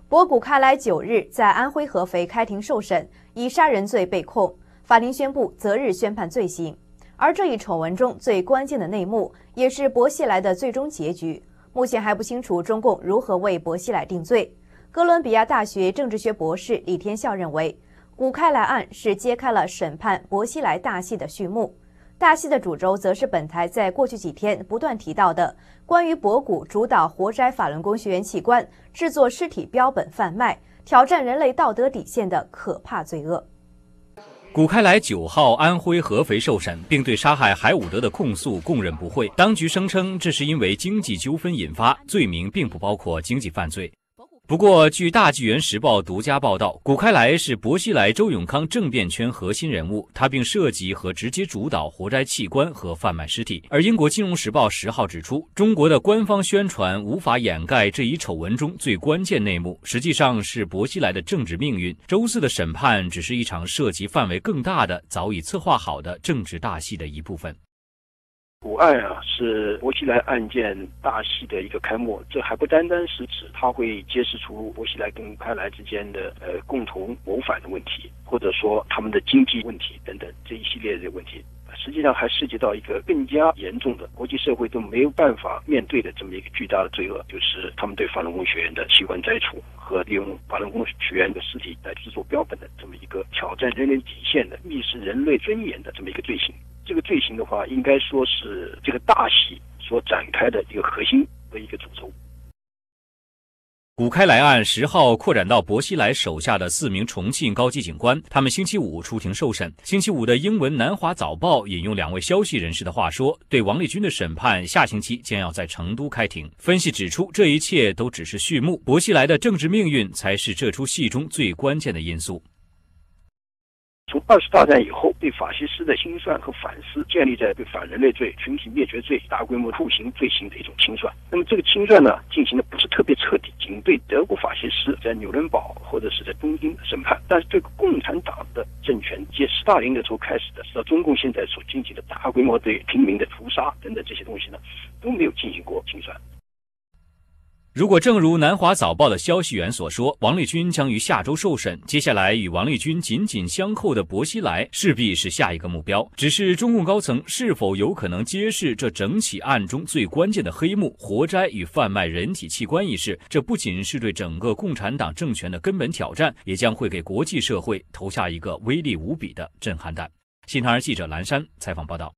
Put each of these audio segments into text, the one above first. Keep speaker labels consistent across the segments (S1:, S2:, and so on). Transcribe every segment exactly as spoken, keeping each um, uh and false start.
S1: 博古开来九日在安徽合肥开庭受审，以杀人罪被控。法庭宣布择日宣判罪行。而这一丑闻中最关键的内幕，也是薄熙来的最终结局，目前还不清楚中共如何为薄熙来定罪。哥伦比亚大学政治学博士李天笑认为，古开来案是揭开了审判薄熙来大戏的序幕。大戏的主轴则是本台在过去几天不断提到的关于博古主导活摘法轮功学员器官、制作尸体标本贩卖、挑战人类道德底线的可怕罪恶。
S2: 古开来九号安徽合肥受审，并对杀害海伍德的控诉供认不讳。当局声称这是因为经济纠纷引发，罪名并不包括经济犯罪。不过，据大纪元时报独家报道，古开来是薄熙来、周永康政变圈核心人物，他并涉及和直接主导活摘器官和贩卖尸体。而英国金融时报十号指出，中国的官方宣传无法掩盖这一丑闻中最关键内幕，实际上是薄熙来的政治命运。周四的审判只是一场涉及范围更大的、早已策划好的政治大戏的一部分。
S3: 古案啊，是薄熙来案件大戏的一个开幕。这还不单单是指它会揭示出薄熙来跟开来之间的呃共同谋反的问题，或者说他们的经济问题等等这一系列的问题。实际上还涉及到一个更加严重的国际社会都没有办法面对的这么一个巨大的罪恶，就是他们对法轮功学员的器官摘除和利用法轮功学员的尸体来制作标本的这么一个挑战人类底线的、蔑视人类尊严的这么一个罪行。这个罪行的话，应该说是这个大戏所展开的一个核心的一个主轴。
S2: 古开来案十号扩展到薄熙来手下的四名重庆高级警官，他们星期五出庭受审。星期五的英文《南华早报》引用两位消息人士的话说，对王立军的审判下星期将要在成都开庭。分析指出，这一切都只是序幕，薄熙来的政治命运才是这出戏中最关键的因素。
S3: 从二次大战以后，对法西斯的清算和反思建立在对反人类罪、群体灭绝罪、大规模酷刑罪行的一种清算。那么这个清算呢，进行的不是特别彻底，仅对德国法西斯在纽伦堡或者是在东京的审判，但是对共产党的政权，借斯大林的时候开始的，直到中共现在所进行的大规模对平民的屠杀等等这些东西呢，都没有进行过清算。
S2: 如果正如南华早报的消息源所说，王立军将于下周受审，接下来与王立军紧紧相扣的薄熙来势必是下一个目标。只是中共高层是否有可能揭示这整起案中最关键的黑幕——活摘与贩卖人体器官一事，这不仅是对整个共产党政权的根本挑战，也将会给国际社会投下一个威力无比的震撼弹。新唐人记者蓝山采访报道。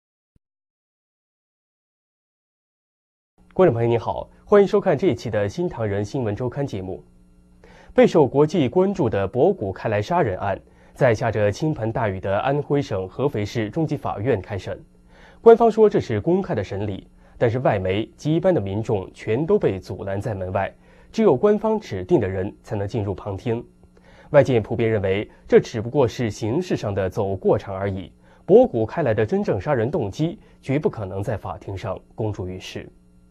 S4: 观众朋友您好，欢迎收看这一期的新唐人新闻周刊节目。备受国际关注的博古开来杀人案，在下着倾盆大雨的安徽省合肥市中级法院开审。官方说这是公开的审理，但是外媒及一般的民众全都被阻拦在门外，只有官方指定的人才能进入旁听。外界普遍认为，这只不过是形式上的走过场而已，博古开来的真正杀人动机绝不可能在法庭上公诸于世。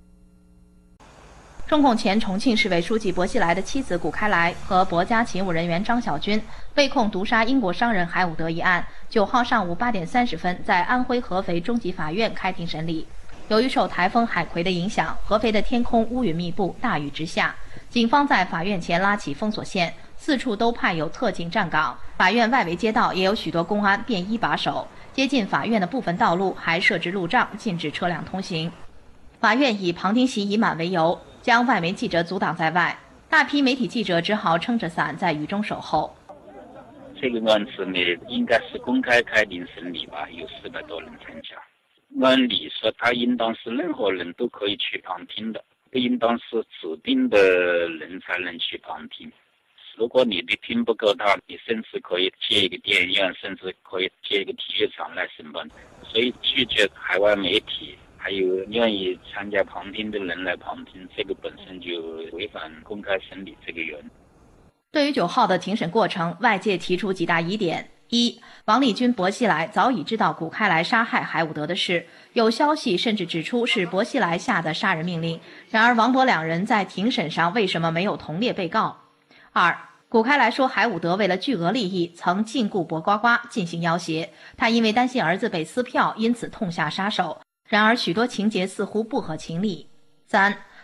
S5: 中共前重庆市委书记薄熙来的妻子古开来和薄家勤务人员张小军被控毒杀英国商人海伍德一案，九号上午八点三十分在安徽合肥中级法院开庭审理。由于受台风海葵的影响，合肥的天空乌云密布，大雨直下。警方在法院前拉起封锁线，四处都派有特警站岗。法院外围街道也有许多公安便衣把守。接近法院的部分道路还设置路障，禁止车辆通行。法院以旁听席已满为由，将外媒记者阻挡在外，大批媒体记者只好撑着伞在雨中守候。
S6: 这个案子呢，应该是公开开庭审理吧，有四百多人参加。按理说，他应当是任何人都可以去旁听的，不应当是指定的人才能去旁听。如果你的听不够大，你甚至可以借一个电影院，甚至可以借一个体育场来审判。所以拒绝海外媒体还有愿意参加旁听的人来旁听，这个本身就违反公开审理这个原则。
S5: 对于九号的庭审过程，外界提出几大疑点：一、王立军、薄熙来早已知道古开来杀害海伍德的事，有消息甚至指出是薄熙来下的杀人命令。然而，王薄两人在庭审上为什么没有同列被告？二、古开来说海伍德为了巨额利益曾禁锢薄瓜瓜进行要挟，他因为担心儿子被撕票，因此痛下杀手。然而，许多情节似乎不合情理。三、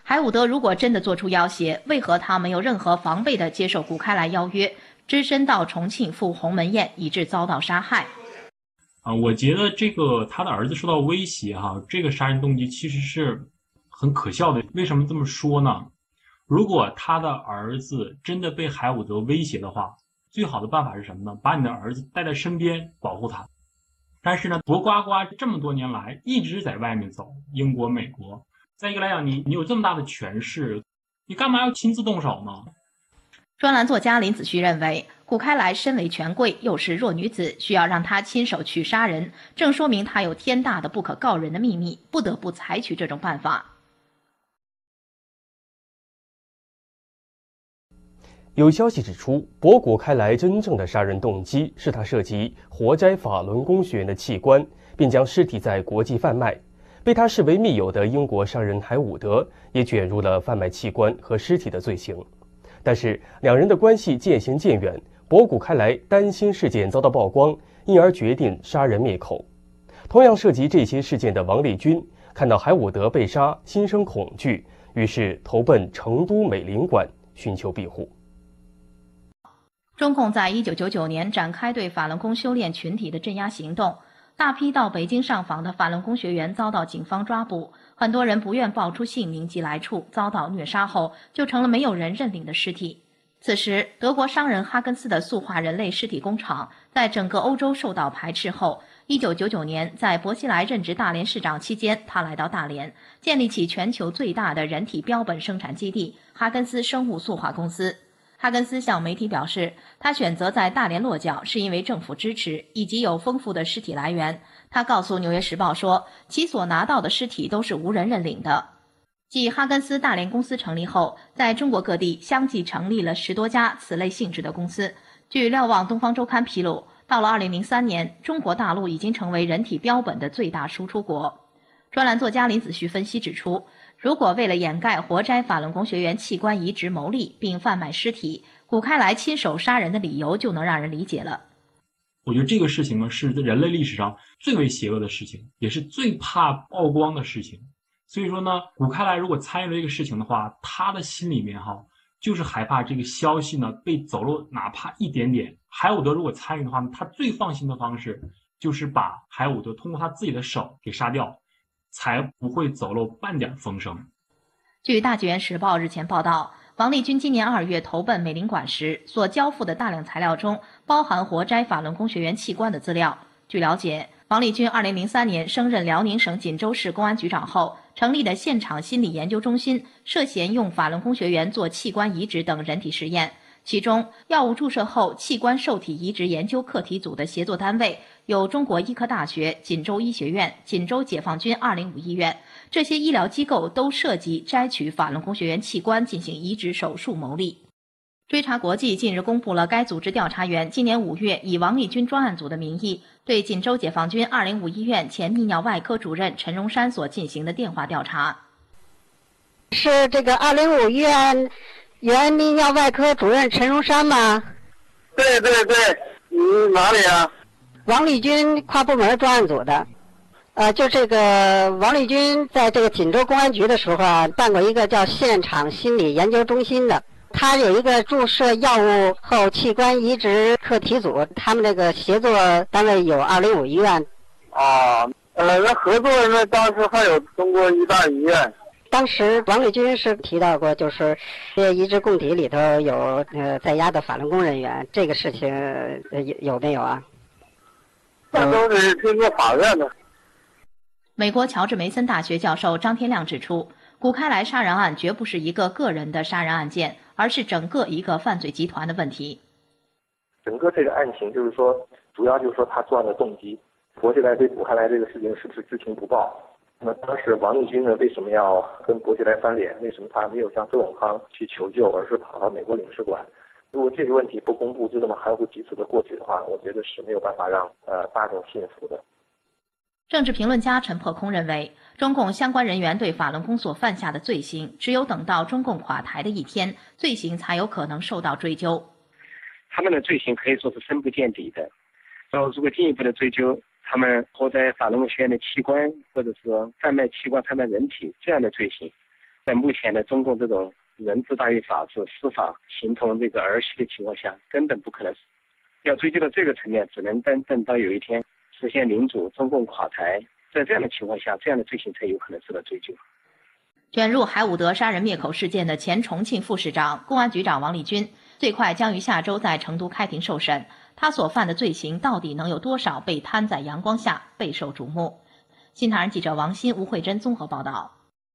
S5: 海伍德如果真的做出要挟，为何他没有任何防备地接受古开来邀约，只身到重庆赴鸿门宴，以致遭到杀害？
S7: 啊，我觉得这个他的儿子受到威胁哈、啊，这个杀人动机其实是很可笑的。为什么这么说呢？如果他的儿子真的被海伍德威胁的话，最好的办法是什么呢？把你的儿子带在身边保护他。但是呢，博呱呱这么多年来一直在外面走，英国、美国。再一个来讲，你你有这么大的权势，你干嘛要亲自动手呢？
S5: 专栏作家林子旭认为，古开来身为权贵，又是弱女子，需要让她亲手去杀人，正说明她有天大的不可告人的秘密，不得不采取这种办法。
S4: 有消息指出，博古开来真正的杀人动机是他涉及活摘法轮功学员的器官，并将尸体在国际贩卖。被他视为密友的英国商人海伍德也卷入了贩卖器官和尸体的罪行。但是两人的关系渐行渐远，博古开来担心事件遭到曝光，因而决定杀人灭口。同样涉及这些事件的王立军看到海伍德被杀，心生恐惧，于是投奔成都美领馆寻求庇护。
S5: 中共在一九九九年展开对法轮功修炼群体的镇压行动，大批到北京上访的法轮功学员遭到警方抓捕，很多人不愿报出姓名及来处，遭到虐杀后就成了没有人认领的尸体。此时，德国商人哈根斯的塑化人类尸体工厂在整个欧洲受到排斥后，一九九九年在薄熙来任职大连市长期间，他来到大连，建立起全球最大的人体标本生产基地——哈根斯生物塑化公司。哈根斯向媒体表示，他选择在大连落脚是因为政府支持以及有丰富的尸体来源。他告诉《纽约时报》说，其所拿到的尸体都是无人认领的。继哈根斯大连公司成立后，在中国各地相继成立了十多家此类性质的公司。据瞭望东方周刊披露，到了二零零三年，中国大陆已经成为人体标本的最大输出国。专栏作家林子旭分析指出，如果为了掩盖活摘法轮功学员器官移植牟利并贩卖尸体，古开来亲手杀人的理由就能让人理解了。
S7: 我觉得这个事情呢，是人类历史上最为邪恶的事情，也是最怕曝光的事情。所以说呢，古开来如果参与了这个事情的话，他的心里面哈，就是害怕这个消息呢被走漏哪怕一点点。海伍德如果参与的话，他最放心的方式就是把海伍德通过他自己的手给杀掉，才不会走漏半点风声。
S5: 据大纪元时报日前报道，王立军今年二月投奔美领馆时所交付的大量材料中包含活摘法轮功学员器官的资料。据了解，王立军二零零三年升任辽宁省锦州市公安局长后，成立的现场心理研究中心涉嫌用法轮功学员做器官移植等人体实验。其中，药物注射后器官受体移植研究课题组的协作单位有中国医科大学、锦州医学院、锦州解放军二零五医院，这些医疗机构都涉及摘取法轮功学员器官进行移植手术牟利。追查国际近日公布了该组织调查员今年五月以王立军专案组的名义，对锦州解放军二零五医院前泌尿外科主任陈荣山所进行的电话调查。
S8: 是这个二零五医院原泌尿外科主任陈荣山吗？
S9: 对对对，你哪里啊？
S8: 王立军跨部门专案组的。呃，就这个王立军在这个锦州公安局的时候啊，办过一个叫现场心理研究中心的。他有一个注射药物后器官移植课题组，他们这个协作单位有二零五医院。
S9: 啊，呃，那合作那当时还有中国医大医院。
S8: 当时王立军是提到过，就是这移植供体里头有呃在押的法轮功人员，这个事情呃有有没有啊？
S9: 那都是经过法院的。
S5: 美国乔治梅森大学教授张天亮指出，古开来杀人案绝不是一个个人的杀人案件，而是整个一个犯罪集团的问题。
S10: 整个这个案情就是说，主要就是说他作案的动机。薄熙来对古开来这个事情是不是知情不报？那么当时王立军呢，为什么要跟薄熙来翻脸？为什么他没有向周永康去求救，而是跑到美国领事馆？如果这个问题不公布，就这么含糊其辞的过去的话，我觉得是没有办法让呃大众信服的。
S5: 政治评论家陈破空认为，中共相关人员对法轮功所犯下的罪行，只有等到中共垮台的一天，罪行才有可能受到追究。
S3: 他们的罪行可以说是深不见底的。然后，如果进一步的追究，他们活摘法轮功学员的器官，或者说贩卖器官、贩卖人体这样的罪行，
S11: 在目前的中共这种人治大于法治、司法形同这个儿戏的情况下，根本不可能。要追究到这个层面，只能等等到有一天实现民主、中共垮台，在这样的情况下，这样的罪行才有可能受到追究。
S5: 卷入海伍德杀人灭口事件的前重庆副市长、公安局长王立军，最快将于下周在成都开庭受审。他所犯的罪行到底能有多少被摊在阳光下，备受瞩目。新唐人记者王鑫、吴慧珍综合报道。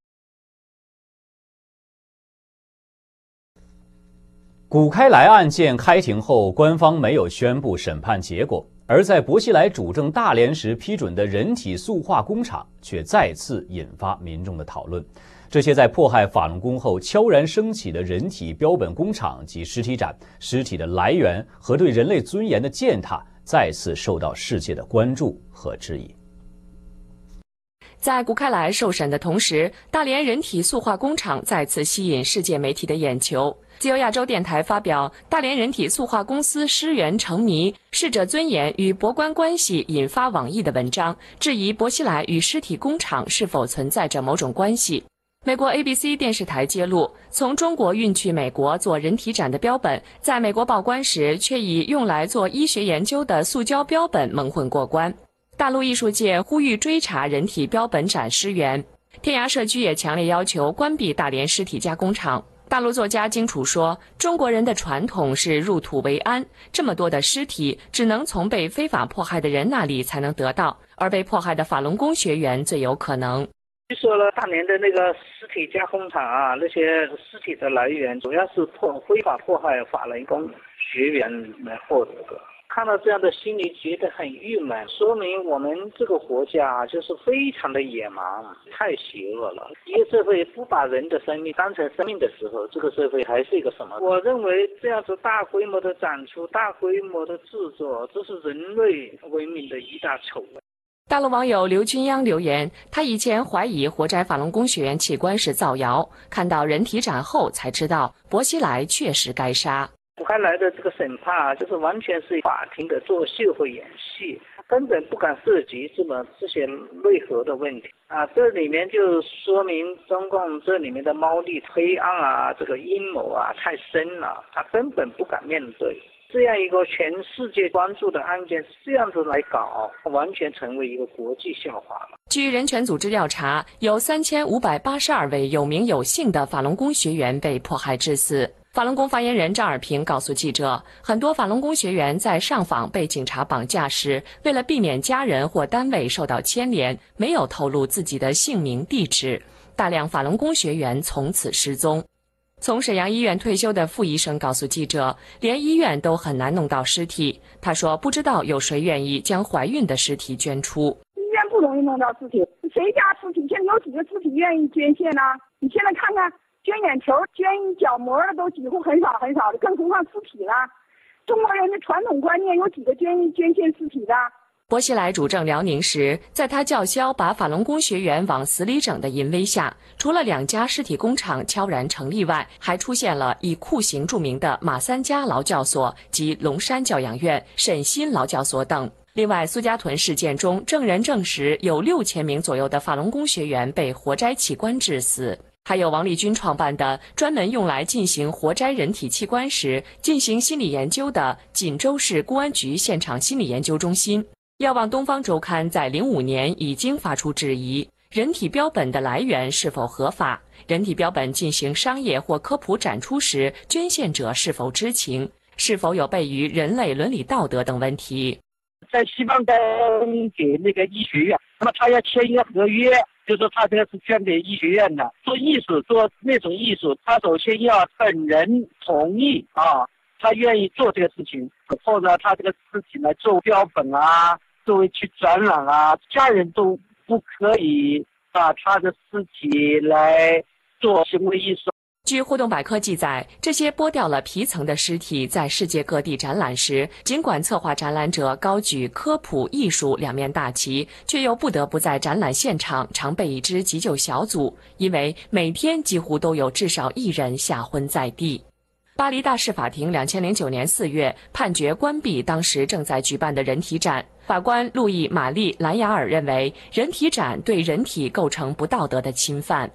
S2: 古开来案件开庭后，官方没有宣布审判结果，而在薄熙来主政大连时批准的人体塑化工厂却再次引发民众的讨论。这些在迫害法轮功后悄然升起的人体标本工厂及尸体展，尸体的来源和对人类尊严的践踏，再次受到世界的关注和质疑。
S12: 在古开来受审的同时，大连人体塑化工厂再次吸引世界媒体的眼球。自由亚洲电台发表《大连人体塑化公司尸源成谜，逝者尊严与博官关系引发网议》的文章，质疑薄熙来与尸体工厂是否存在着某种关系。美国 A B C 电视台揭露，从中国运去美国做人体展的标本，在美国报关时却以用来做医学研究的塑胶标本蒙混过关。大陆艺术界呼吁追查人体标本展尸源，天涯社区也强烈要求关闭大连尸体加工厂。大陆作家荆楚说，中国人的传统是入土为安，这么多的尸体只能从被非法迫害的人那里才能得到，而被迫害的法轮功学员最有可能。
S13: 据说了，大连的那个尸体加工厂啊，那些尸体的来源主要是迫非法迫害法轮功学员来获得的。看到这样的心里觉得很郁闷，说明我们这个国家就是非常的野蛮，太邪恶了。一个社会不把人的生命当成生命的时候，这个社会还是一个什么？我认为这样子大规模的展出、大规模的制作，这是人类文明的一大丑闻。
S12: 大陆网友刘军央留言，他以前怀疑活摘法轮功学员器官是造谣，看到人体展后才知道薄熙来确实该杀。
S13: 古开来的这个审判啊，就是完全是法庭的作秀和演戏，根本不敢涉及这么这些内核的问题啊。这里面就说明中共这里面的猫腻、黑暗啊，这个阴谋啊太深了，他根本不敢面对。这样一个全世界关注的案件，这样子来搞，完全成为一个国际笑话了。
S12: 据人权组织调查，有三千五百八十二位有名有姓的法轮功学员被迫害致死。法轮功发言人张尔平告诉记者，很多法轮功学员在上访被警察绑架时，为了避免家人或单位受到牵连，没有透露自己的姓名地址，大量法轮功学员从此失踪。从沈阳医院退休的傅医生告诉记者，连医院都很难弄到尸体。他说，不知道有谁愿意将怀孕的尸体捐出。
S14: 医院不容易弄到尸体，谁家尸体现在有几个尸体愿意捐献呢？你现在看看，捐眼球、捐角膜的都几乎很少很少的，更何况尸体了。中国人的传统观念有几个捐捐献尸体的？
S12: 薄熙来主政辽宁时，在他叫嚣把法轮功学员往死里整的淫威下，除了两家尸体工厂悄然成立外，还出现了以酷刑著名的马三家劳教所及龙山教养院、沈鑫劳教所等。另外，苏家屯事件中，证人证实有六千名左右的法轮功学员被活摘器官致死。还有王立军创办的专门用来进行活摘人体器官时进行心理研究的锦州市公安局现场心理研究中心。要望东方周刊在零五年已经发出质疑，人体标本的来源是否合法？人体标本进行商业或科普展出时，捐献者是否知情？是否有悖于人类伦理道德等问题？
S15: 在西方的给那个医学院，那么他要签一个合约，就说他这个是捐给医学院的。做艺术，做那种艺术，他首先要本人同意啊，他愿意做这个事情，或者他这个尸体来做标本啊，作为去展览啊，家人都不可以把他的尸体来做行为艺术。
S12: 据互动百科记载，这些剥掉了皮层的尸体在世界各地展览时，尽管策划展览者高举科普艺术两面大旗，却又不得不在展览现场常备一支急救小组，因为每天几乎都有至少一人吓昏在地。巴黎大市法庭两千零九年四月判决关闭当时正在举办的人体展。法官路易·玛丽·兰雅尔认为，人体展对人体构成不道德的侵犯。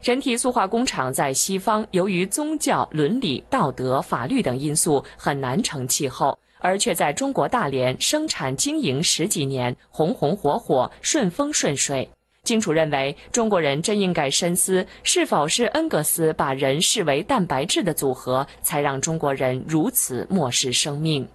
S12: 人体塑化工厂在西方由于宗教、伦理、道德、法律等因素很难成气候，而却在中国大连生产经营十几年，红红火火，顺风顺水。金主认为，中国人真应该深思，是否是恩格斯把人视为蛋白质的组合，才让中国人如此漠视生命。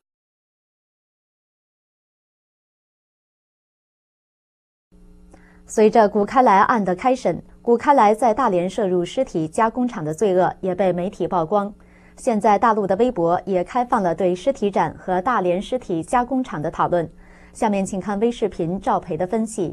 S1: 随着古开来案的开审，古开来在大连涉入尸体加工厂的罪恶也被媒体曝光。现在大陆的微博也开放了对尸体展和大连尸体加工厂的讨论。下面请看微视频赵培的分析。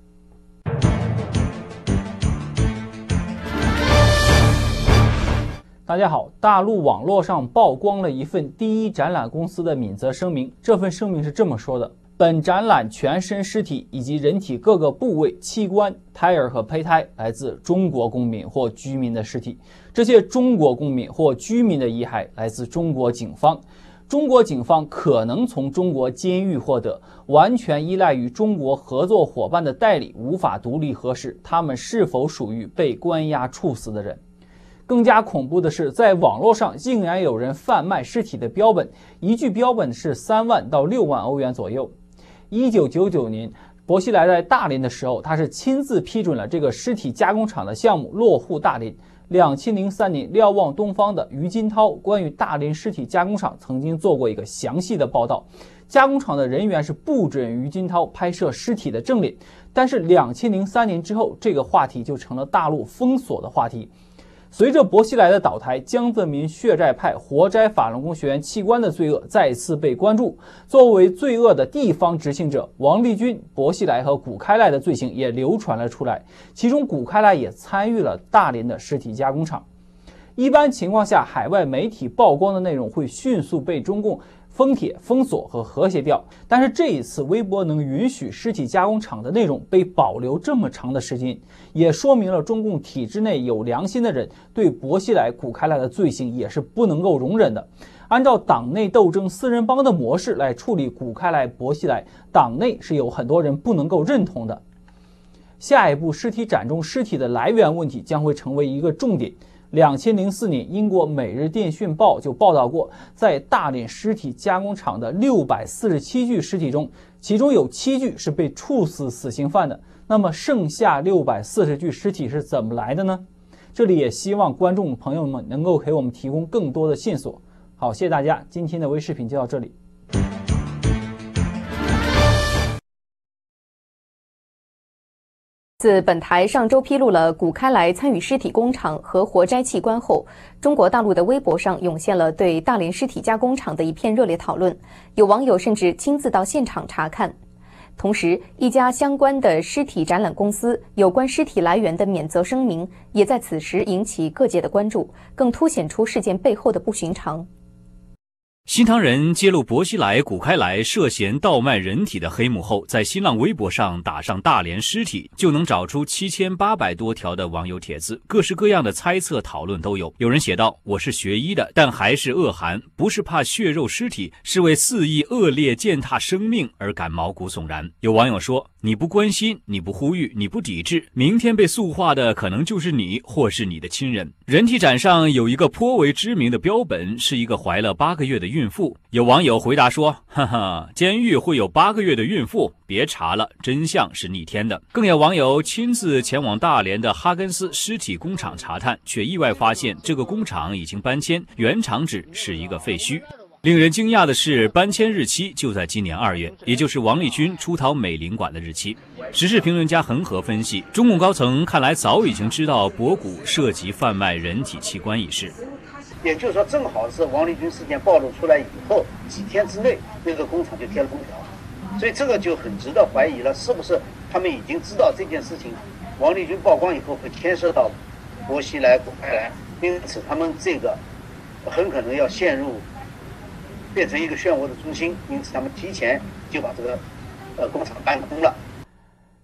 S16: 大家好，大陆网络上曝光了一份第一展览公司的免责声明。这份声明是这么说的：本展览全身尸体以及人体各个部位、器官、胎儿和胚胎来自中国公民或居民的尸体，这些中国公民或居民的遗骸来自中国警方。中国警方可能从中国监狱获得，完全依赖于中国合作伙伴的代理，无法独立核实他们是否属于被关押处死的人。更加恐怖的是，在网络上竟然有人贩卖尸体的标本，一具标本是三万到六万欧元左右。一九九九年，薄熙来在大连的时候，他是亲自批准了这个尸体加工厂的项目落户大连。两千零三年，瞭望东方的于金涛关于大连尸体加工厂曾经做过一个详细的报道。加工厂的人员是不准于金涛拍摄尸体的正脸，但是两千零三年之后，这个话题就成了大陆封锁的话题。随着薄熙来的倒台，江泽民血债派活摘法轮功学员器官的罪恶再次被关注。作为罪恶的地方执行者，王立军、薄熙来和古开来的罪行也流传了出来，其中古开来也参与了大连的尸体加工厂。一般情况下，海外媒体曝光的内容会迅速被中共封帖、封锁和和谐掉，但是这一次微博能允许尸体加工厂的内容被保留这么长的时间，也说明了中共体制内有良心的人对薄熙来、古开来的罪行也是不能够容忍的。按照党内斗争四人帮的模式来处理古开来、薄熙来，党内是有很多人不能够认同的。下一步，尸体展中尸体的来源问题将会成为一个重点。两千零四年，英国《每日电讯报》就报道过，在大连尸体加工厂的六百四十七具尸体中，其中有七具是被处死死刑犯的。那么剩下六百四十具尸体是怎么来的呢？这里也希望观众朋友们能够给我们提供更多的线索。好，谢谢大家，今天的微视频就到这里。
S1: 自本台上周披露了古开来参与尸体工厂和活摘器官后，中国大陆的微博上涌现了对大连尸体加工厂的一片热烈讨论，有网友甚至亲自到现场查看。同时，一家相关的尸体展览公司有关尸体来源的免责声明也在此时引起各界的关注，更凸显出事件背后的不寻常。
S2: 新唐人揭露薄熙来、古开来涉嫌盗卖人体的黑幕后，在新浪微博上打上大连尸体，就能找出七千八百多条的网友帖子，各式各样的猜测讨论都有。有人写道：“我是学医的，但还是恶寒，不是怕血肉尸体，是为肆意恶劣践踏生命而感毛骨悚然。”有网友说：“你不关心，你不呼吁，你不抵制，明天被塑化的可能就是你，或是你的亲人。”人体展上有一个颇为知名的标本，是一个怀了八个月的孕妇。有网友回答说：“哈哈，监狱会有八个月的孕妇？别查了，真相是逆天的。”更有网友亲自前往大连的哈根斯尸体工厂查探，却意外发现这个工厂已经搬迁，原厂址是一个废墟。令人惊讶的是，搬迁日期就在今年二月，也就是王立军出逃美领馆的日期。时事评论家恒河分析，中共高层看来早已经知道博古涉及贩卖人体器官一事。
S17: 也就是说，正好是王立军事件暴露出来以后几天之内，那个工厂就贴了封条，所以这个就很值得怀疑了，是不是他们已经知道这件事情，王立军曝光以后会牵涉到薄熙来、古开来，因此他们这个很可能要陷入变成一个漩涡的中心，因此他们提前就把这个呃工厂搬空了。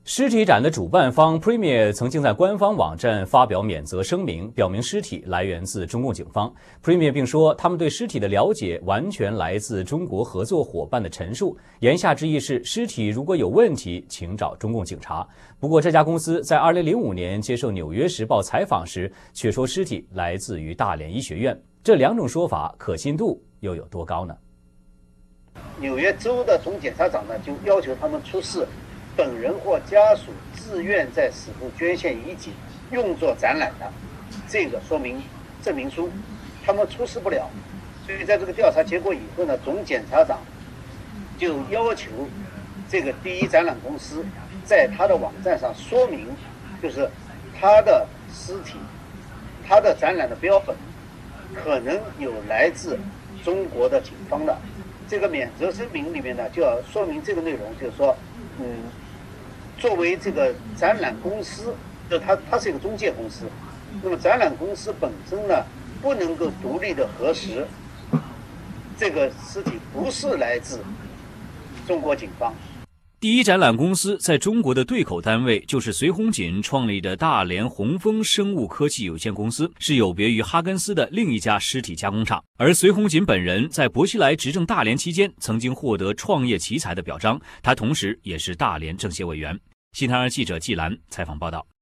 S2: 尸体展的主办方 Premier 曾经在官方网站发表免责声明，表明尸体来源自中共警方。Premier 并说，他们对尸体的了解完全来自中国合作伙伴的陈述，言下之意是尸体如果有问题，请找中共警察。不过，这家公司在二零零五年接受《纽约时报》采访时，却说尸体来自于大连医学院。这两种说法可信度又有多高呢？
S17: 纽约州的总检察长呢，就要求他们出示本人或家属自愿在死后捐献遗体用作展览的这个说明证明书，他们出示不了。所以在这个调查结果以后呢，总检察长就要求这个第一展览公司在他的网站上说明，就是他的尸体、他的展览的标本可能有来自中国的警方的。这个免责声明里面呢，就要说明这个内容，就是说，嗯。作为这个展览公司，就它它是一个中介公司，那么展览公司本身呢，不能够独立的核实这个尸体不是来自中国警方。
S2: 第一展览公司在中国的对口单位就是隋红锦创立的大连红枫生物科技有限公司，是有别于哈根斯的另一家尸体加工厂。而隋红锦本人在薄熙来执政大连期间，曾经获得创业奇才的表彰，他同时也是大连政协委员。新唐人记者季兰采访报道。